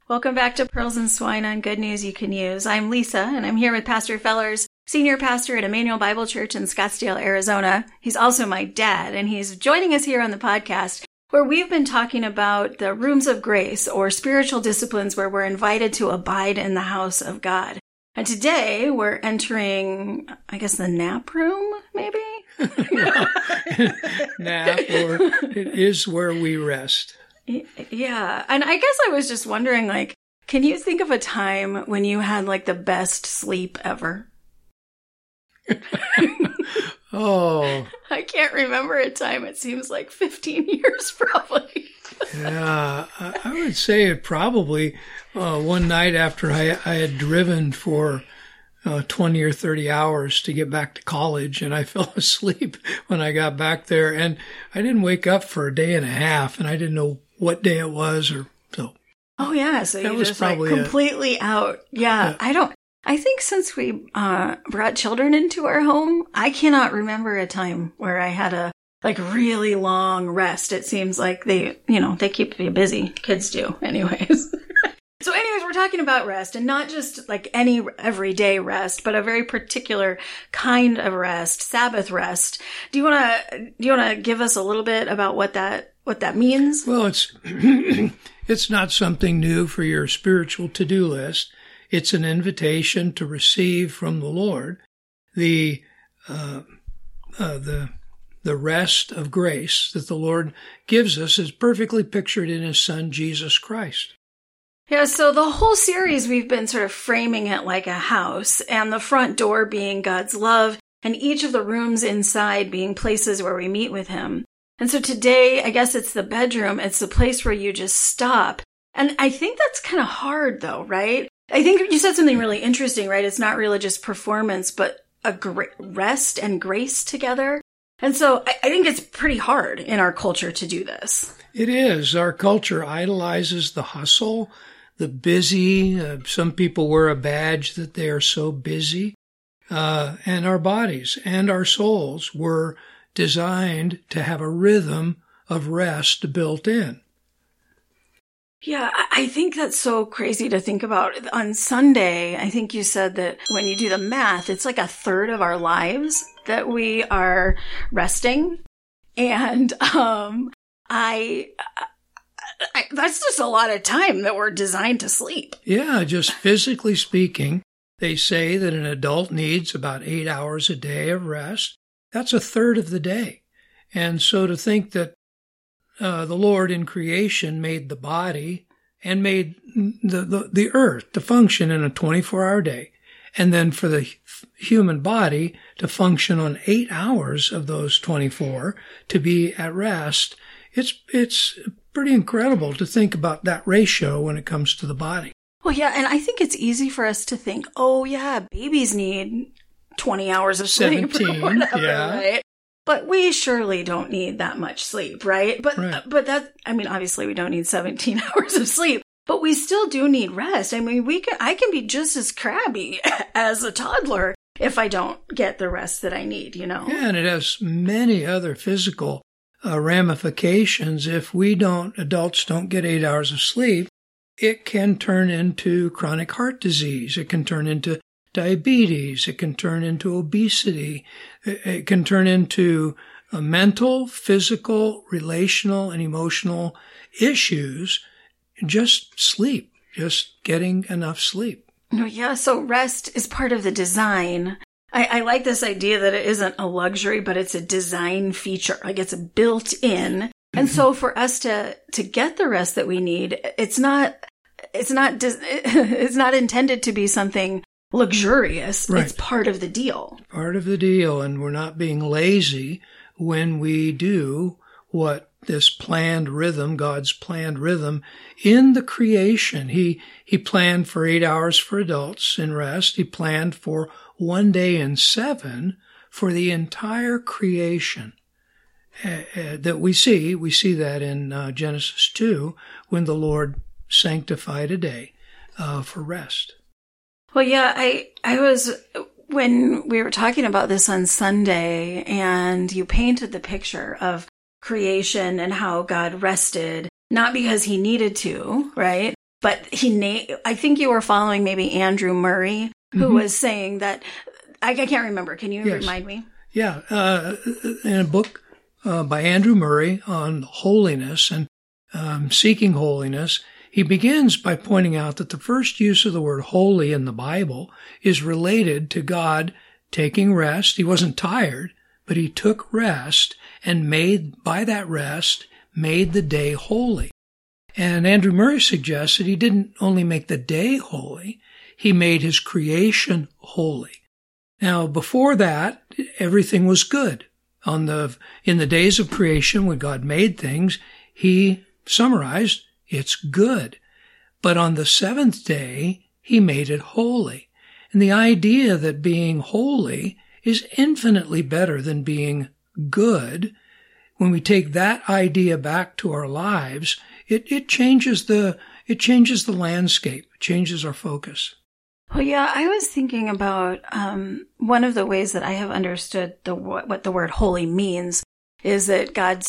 Welcome back to Pearls and Swine on Good News You Can Use. I'm Lisa, and I'm here with Pastor Fellers, senior pastor at Emmanuel Bible Church in Scottsdale, Arizona. He's also my dad, and he's joining us here on the podcast, where we've been talking about the rooms of grace, or spiritual disciplines where we're invited to abide in the house of God. And today, we're entering, I guess, the nap room, maybe? Nap, or it is where we rest. Yeah. And I guess I was just wondering, like, can you think of a time when you had, like, the best sleep ever? Oh. I can't remember a time. It seems like 15 years, probably. Yeah. I would say it probably one night after I had driven for 20 or 30 hours to get back to college, and I fell asleep when I got back there, and I didn't wake up for a day and a half, and I didn't know what day it was, or so. Oh yeah, so you just like completely out. Yeah, I think since we brought children into our home, I cannot remember a time where I had a like really long rest. It seems like they keep you busy. Kids do, anyways. So anyways, we're talking about rest, and not just like any everyday rest, but a very particular kind of rest, Sabbath rest. Do you want to give us a little bit about what that means? Well, it's not something new for your spiritual to-do list. It's an invitation to receive from the Lord the rest of grace that the Lord gives us is perfectly pictured in His Son, Jesus Christ. Yeah, so the whole series, we've been sort of framing it like a house, and the front door being God's love, and each of the rooms inside being places where we meet with Him. And so today, I guess it's the bedroom. It's the place where you just stop. And I think that's kind of hard, though, right? I think you said something really interesting, right? It's not religious performance, but a great rest and grace together. And so I think it's pretty hard in our culture to do this. It is. Our culture idolizes the hustle, the busy. Some people wear a badge that they are so busy. And our bodies and our souls were designed to have a rhythm of rest built in. Yeah, I think that's so crazy to think about. On Sunday, I think you said that when you do the math, it's like a third of our lives that we are resting. And that's just a lot of time that we're designed to sleep. Yeah, just physically speaking, they say that an adult needs about 8 hours a day of rest. That's a third of the day. And so to think that the Lord in creation made the body and made the earth to function in a 24-hour day, and then for the human body to function on 8 hours of those 24 to be at rest, it's pretty incredible to think about that ratio when it comes to the body. Well, yeah, and I think it's easy for us to think, oh, yeah, babies need 20 hours of sleep 17, or whatever, yeah. Right? But we surely don't need that much sleep, right? But that, I mean, obviously we don't need 17 hours of sleep, but we still do need rest. I mean, I can be just as crabby as a toddler if I don't get the rest that I need, you know? Yeah, and it has many other physical ramifications. If adults don't get 8 hours of sleep, it can turn into chronic heart disease. It can turn into diabetes. It can turn into obesity. It can turn into mental, physical, relational, and emotional issues. Just sleep, just getting enough sleep. Oh, yeah, so rest is part of the design. I like this idea that it isn't a luxury, but it's a design feature. Like it's built in. And so for us to get the rest that we need, it's not intended to be something luxurious. Right. It's part of the deal. Part of the deal. And we're not being lazy when we do what this planned rhythm, God's planned rhythm in the creation. He planned for 8 hours for adults in rest. He planned for 1 day in 7 for the entire creation that we see. We see that in Genesis 2 when the Lord sanctified a day for rest. Well, yeah, I was, when we were talking about this on Sunday, and you painted the picture of creation and how God rested, not because He needed to, right? but I think you were following maybe Andrew Murray, who was saying that, I can't remember. Can you remind me? Yeah. In a book by Andrew Murray on holiness and seeking holiness, he begins by pointing out that the first use of the word holy in the Bible is related to God taking rest. He wasn't tired, but he took rest and by that rest, made the day holy. And Andrew Murray suggests that he didn't only make the day holy, he made his creation holy. Now, before that, everything was good. In the days of creation, when God made things, he summarized, it's good. But on the seventh day, he made it holy. And the idea that being holy is infinitely better than being good, when we take that idea back to our lives, it changes the landscape, it changes our focus. Well, yeah, I was thinking about one of the ways that I have understood what the word holy means is that God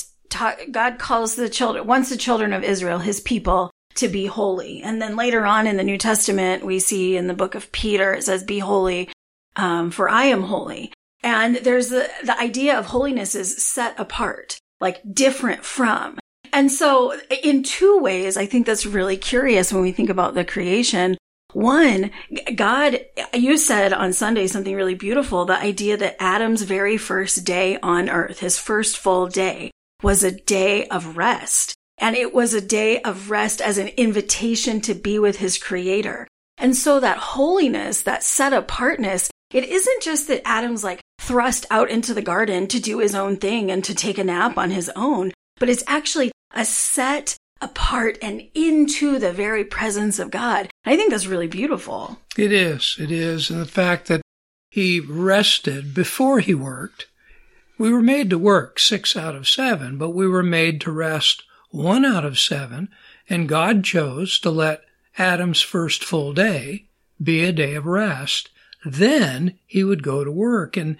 calls wants the children of Israel, his people, to be holy. And then later on in the New Testament, we see in the book of Peter, it says, be holy, for I am holy. And there's the idea of holiness is set apart, like different from. And so in two ways, I think that's really curious when we think about the creation. One, God, you said on Sunday something really beautiful, the idea that Adam's very first day on earth, his first full day, was a day of rest. And it was a day of rest as an invitation to be with his creator. And so that holiness, that set apartness, it isn't just that Adam's like thrust out into the garden to do his own thing and to take a nap on his own, but it's actually a set apart and into the very presence of God. I think that's really beautiful. It is. And the fact that he rested before he worked. We were made to work 6 out of 7, but we were made to rest 1 out of 7, and God chose to let Adam's first full day be a day of rest. Then he would go to work. And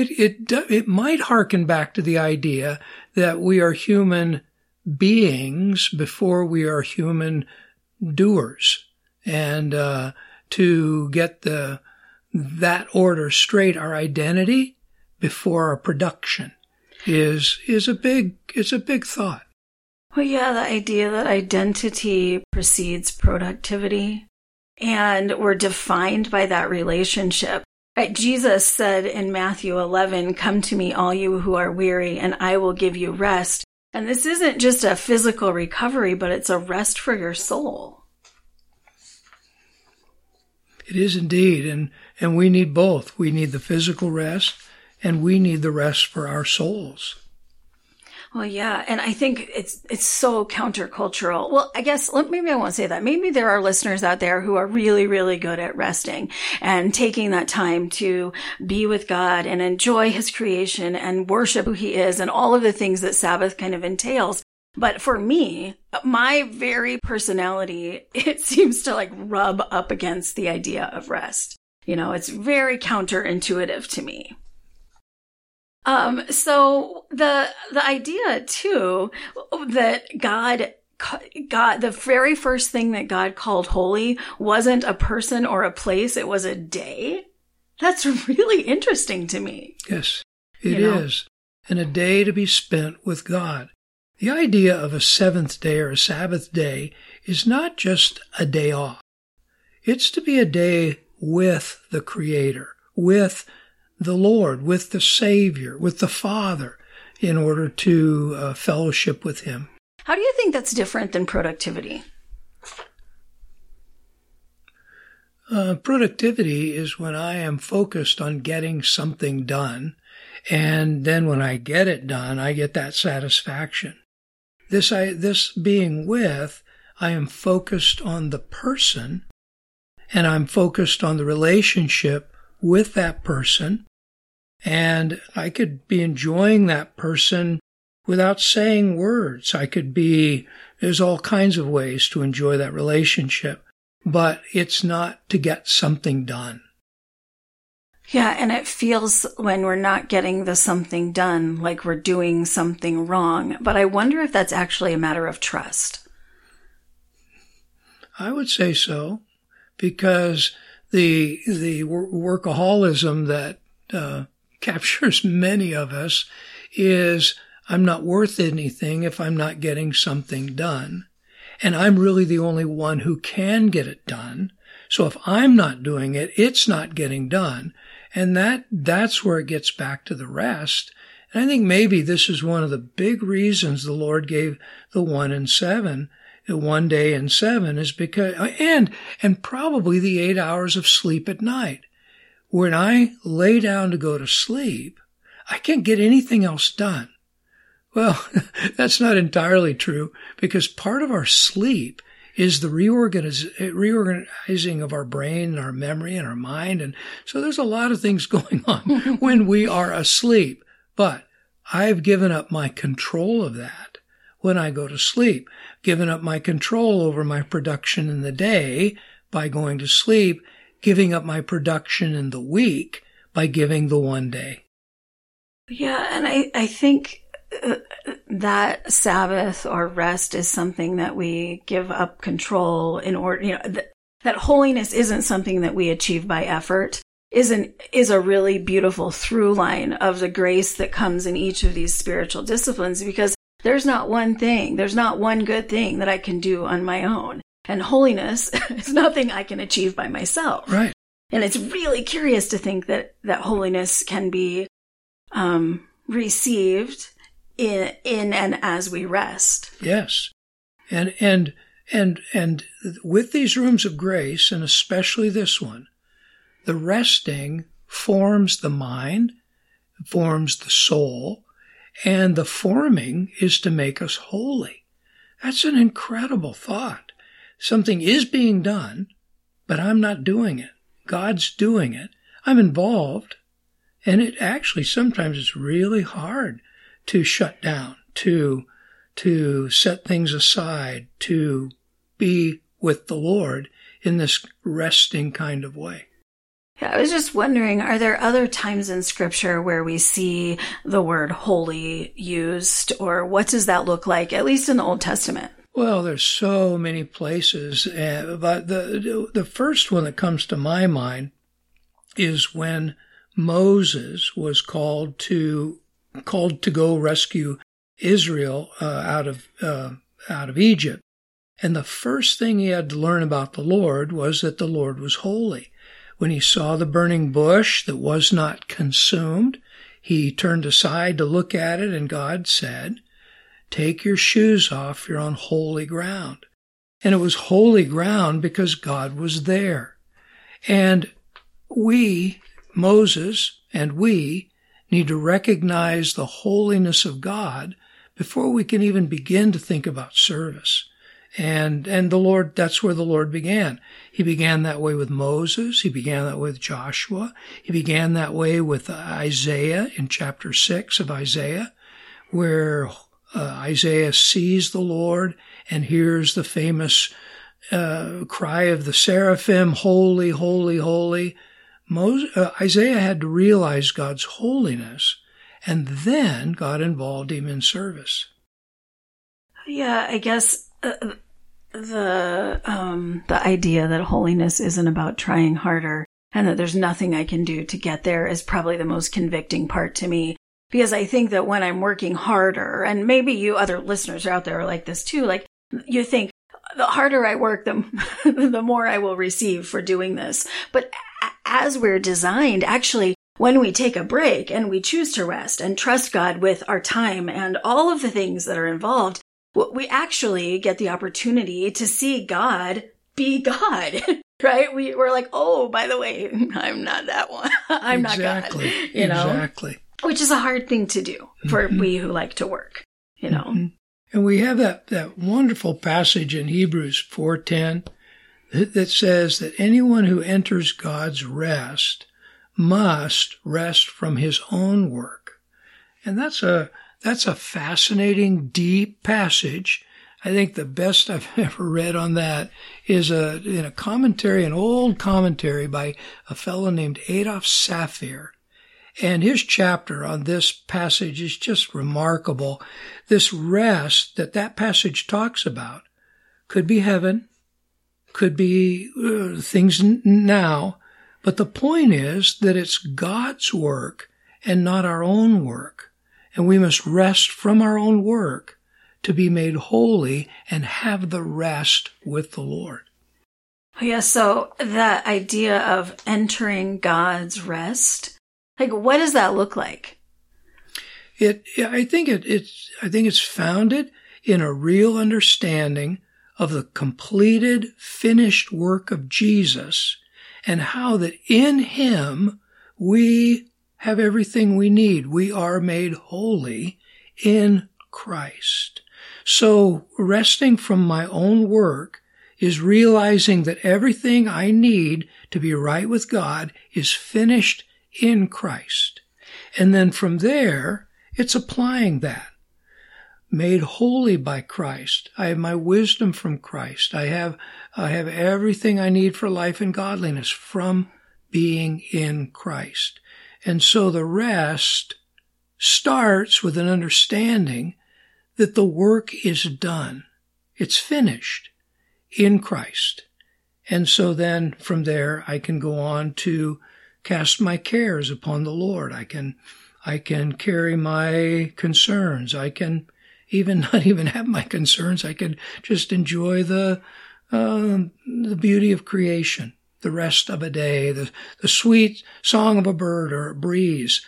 it might harken back to the idea that we are human beings before we are human doers. And to get that order straight, our identity before our production is a big thought. Well, yeah, the idea that identity precedes productivity, and we're defined by that relationship. Jesus said in Matthew 11, "Come to me, all you who are weary, and I will give you rest." And this isn't just a physical recovery, but it's a rest for your soul. It is indeed, and we need both. We need the physical rest, and we need the rest for our souls. Well, yeah, and I think it's so countercultural. Well, I guess maybe I won't say that. Maybe there are listeners out there who are really, really good at resting and taking that time to be with God and enjoy his creation and worship who he is and all of the things that Sabbath kind of entails. But for me, my very personality, it seems to like rub up against the idea of rest. You know, it's very counterintuitive to me. So the idea too, that God, the very first thing that God called holy wasn't a person or a place, it was a day. That's really interesting to me. Yes, it is. And a day to be spent with God. The idea of a seventh day or a Sabbath day is not just a day off. It's to be a day with the Creator, with the Lord, with the Savior, with the Father, in order to fellowship with him. How do you think that's different than productivity? Productivity is when I am focused on getting something done, and then when I get it done, I get that satisfaction. This being with, I am focused on the person, and I'm focused on the relationship with that person, and I could be enjoying that person without saying words. There's all kinds of ways to enjoy that relationship, but it's not to get something done. Yeah, and it feels when we're not getting the something done like we're doing something wrong, but I wonder if that's actually a matter of trust. I would say so, because the workaholism that captures many of us is, I'm not worth anything if I'm not getting something done. And I'm really the only one who can get it done. So if I'm not doing it, it's not getting done. And that's where it gets back to the rest. And I think maybe this is one of the big reasons the Lord gave the 1 and 7, the 1 day and 7, is because, and probably the 8 hours of sleep at night. When I lay down to go to sleep, I can't get anything else done. Well, that's not entirely true, because part of our sleep is the reorganizing of our brain and our memory and our mind. And so there's a lot of things going on when we are asleep. But I've given up my control of that when I go to sleep, given up my control over my production in the day by going to sleep, giving up my production in the week by giving the 1 day. Yeah, and I think that Sabbath or rest is something that we give up control in order, that holiness isn't something that we achieve by effort, is a really beautiful through line of the grace that comes in each of these spiritual disciplines, because there's not one good thing that I can do on my own. And holiness is nothing I can achieve by myself. Right. And it's really curious to think that holiness can be received in and as we rest. Yes. And with these rooms of grace, and especially this one, the resting forms the mind, forms the soul, and the forming is to make us holy. That's an incredible thought. Something is being done, but I'm not doing it. God's doing it. I'm involved. And it actually sometimes is really hard to shut down, to set things aside, to be with the Lord in this resting kind of way. Yeah, I was just wondering, are there other times in Scripture where we see the word holy used, or what does that look like, at least in the Old Testament? Well, there's so many places, but the first one that comes to my mind is when Moses was called to go rescue Israel out of Egypt. And the first thing he had to learn about the Lord was that the Lord was holy. When he saw the burning bush that was not consumed, he turned aside to look at it, and God said, "Take your shoes off, you're on holy ground." And it was holy ground because God was there. And we, Moses, and we need to recognize the holiness of God before we can even begin to think about service. And the Lord, that's where the Lord began. He began that way with Moses. He began that with Joshua. He began that way with Isaiah in chapter 6 of Isaiah, where Isaiah sees the Lord and hears the famous cry of the seraphim, "Holy, holy, holy." Isaiah had to realize God's holiness, and then God involved him in service. Yeah, I guess the idea that holiness isn't about trying harder and that there's nothing I can do to get there is probably the most convicting part to me. Because I think that when I'm working harder, and maybe you other listeners out there are like this too, like you think the harder I work, the more I will receive for doing this. But as we're designed, actually, when we take a break and we choose to rest and trust God with our time and all of the things that are involved, we actually get the opportunity to see God be God, right? We're like, oh, by the way, I'm not that one. I'm not God, you know? Exactly. Which is a hard thing to do for we who like to work, you know. Mm-hmm. And we have that wonderful passage in Hebrews 4:10 that says that anyone who enters God's rest must rest from his own work. And that's a fascinating, deep passage. I think the best I've ever read on that is in a commentary, an old commentary by a fellow named Adolf Saphir. And his chapter on this passage is just remarkable. This rest that passage talks about could be heaven, could be things now. But the point is that it's God's work and not our own work. And we must rest from our own work to be made holy and have the rest with the Lord. Yeah, so that idea of entering God's rest, like, what does that look like? I think it's founded in a real understanding of the completed, finished work of Jesus and how that in Him we have everything we need. We are made holy in Christ. So resting from my own work is realizing that everything I need to be right with God is finished in Christ. And then from there, it's applying that. Made holy by Christ. I have my wisdom from Christ. I have everything I need for life and godliness from being in Christ. And so the rest starts with an understanding that the work is done. It's finished in Christ. And so then from there I can go on to cast my cares upon the Lord. I can carry my concerns. I can even not even have my concerns. I can just enjoy the beauty of creation, the rest of a day, the sweet song of a bird or a breeze.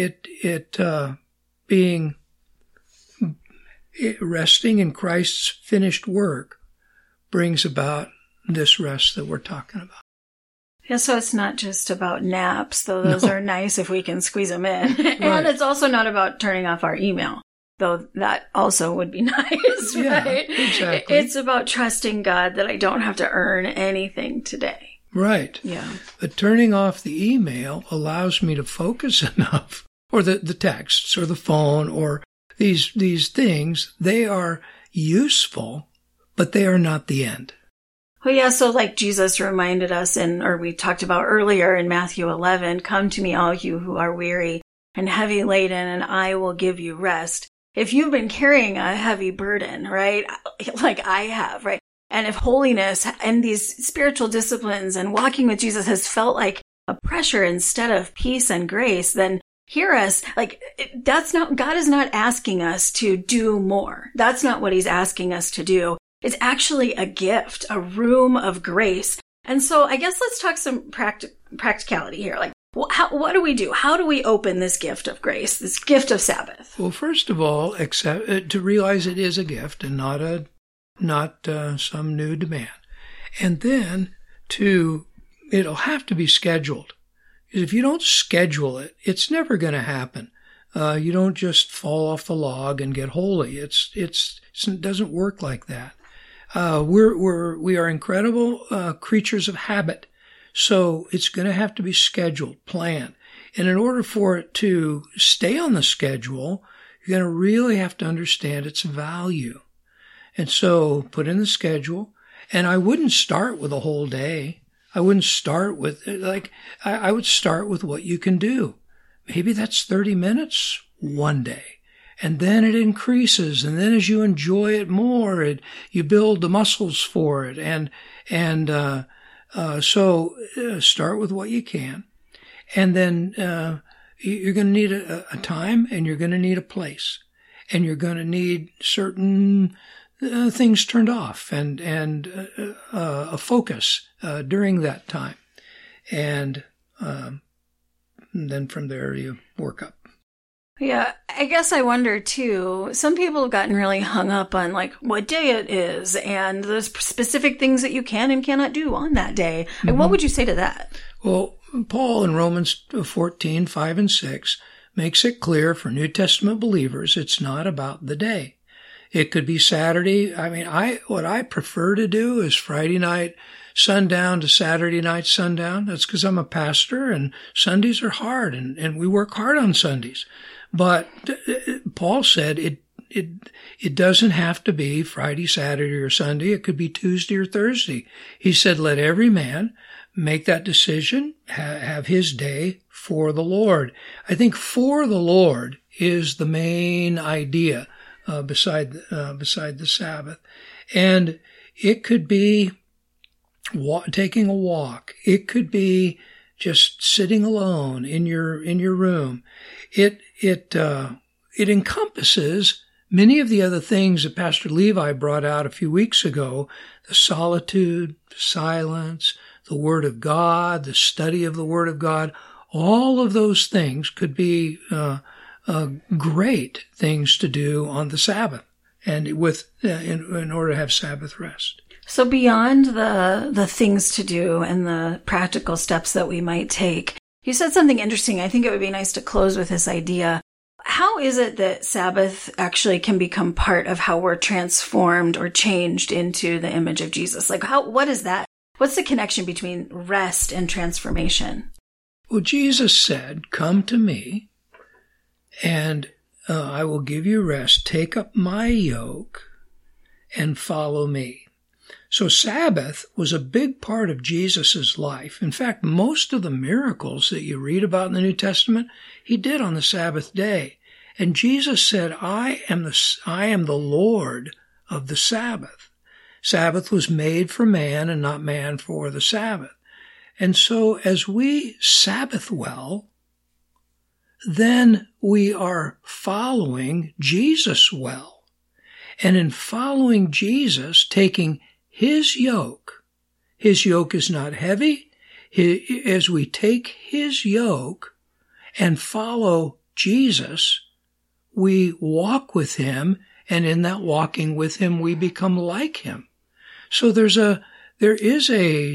Resting in Christ's finished work brings about this rest that we're talking about. Yeah, so it's not just about naps, though those are nice if we can squeeze them in. Right. And it's also not about turning off our email, though that also would be nice, right? Yeah, exactly. It's about trusting God that I don't have to earn anything today. Right. Yeah. But turning off the email allows me to focus enough, or the texts or the phone or these things, they are useful, but they are not the end. Well, yeah, so like Jesus reminded us or we talked about earlier in Matthew 11, come to me, all you who are weary and heavy laden, and I will give you rest. If you've been carrying a heavy burden, right, like I have, right, and if holiness and these spiritual disciplines and walking with Jesus has felt like a pressure instead of peace and grace, then hear us. Like, God is not asking us to do more. That's not what He's asking us to do. It's actually a gift, a room of grace. And so I guess let's talk some practicality here. Like, what do we do? How do we open this gift of grace, this gift of Sabbath? Well, first of all, to realize it is a gift and not some new demand. And then it'll have to be scheduled. Because if you don't schedule it, it's never going to happen. You don't just fall off the log and get holy. It doesn't work like that. We are incredible creatures of habit. So it's going to have to be scheduled, planned. And in order for it to stay on the schedule, you're going to really have to understand its value. And so put in the schedule. And I wouldn't start with a whole day. I wouldn't start with, I would start with what you can do. Maybe that's 30 minutes one day. And then it increases. And then as you enjoy it more, you build the muscles for it. So start with what you can. And then you're going to need a time, and you're going to need a place. And you're going to need certain things turned off and a focus during that time. And then from there you work up. Yeah, I guess I wonder too, some people have gotten really hung up on like what day it is and the specific things that you can and cannot do on that day. Mm-hmm. What would you say to that? Well, Paul in Romans 14, 5 and 6 makes it clear for New Testament believers it's not about the day. It could be Saturday. I mean, what I prefer to do is Friday night sundown to Saturday night sundown. That's because I'm a pastor and Sundays are hard and we work hard on Sundays. But Paul said it doesn't have to be Friday, Saturday, or Sunday. It could be Tuesday or Thursday. He said, let every man make that decision, have his day for the Lord. I think for the Lord is the main idea beside the Sabbath. And it could be taking a walk. It could be just sitting alone in your room. It encompasses many of the other things that Pastor Levi brought out a few weeks ago: the solitude, the silence, the Word of God, the study of the Word of God. All of those things could be great things to do on the Sabbath, and in order to have Sabbath rest. So beyond the things to do and the practical steps that we might take, you said something interesting. I think it would be nice to close with this idea. How is it that Sabbath actually can become part of how we're transformed or changed into the image of Jesus? Like, what is that? What's the connection between rest and transformation? Well, Jesus said, "Come to me, and I will give you rest. Take up my yoke and follow me." So Sabbath was a big part of Jesus' life. In fact, most of the miracles that you read about in the New Testament, he did on the Sabbath day. And Jesus said, I am the Lord of the Sabbath. Sabbath was made for man and not man for the Sabbath. And so as we Sabbath well, then we are following Jesus well. And in following Jesus, taking his yoke is not heavy. As we take his yoke and follow Jesus, we walk with him, and in that walking with him, we become like him. So there is a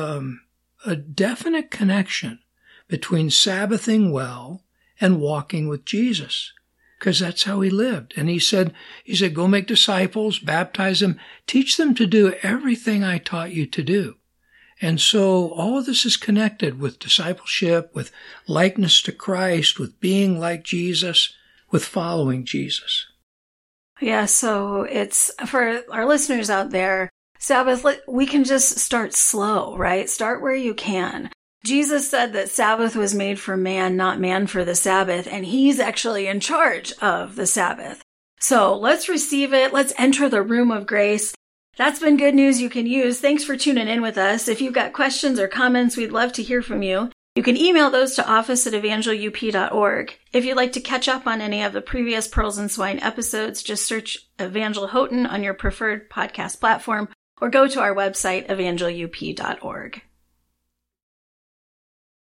definite connection between Sabbathing well and walking with Jesus, because that's how he lived. And he said, go make disciples, baptize them, teach them to do everything I taught you to do. And so all of this is connected with discipleship, with likeness to Christ, with being like Jesus, with following Jesus. Yeah, so it's for our listeners out there, Sabbath, we can just start slow, right? Start where you can. Jesus said that Sabbath was made for man, not man for the Sabbath, and he's actually in charge of the Sabbath. So let's receive it. Let's enter the room of grace. That's been good news you can use. Thanks for tuning in with us. If you've got questions or comments, we'd love to hear from you. You can email those to office@evangelup.org. If you'd like to catch up on any of the previous Pearls and Swine episodes, just search Evangel Houghton on your preferred podcast platform or go to our website, evangelup.org.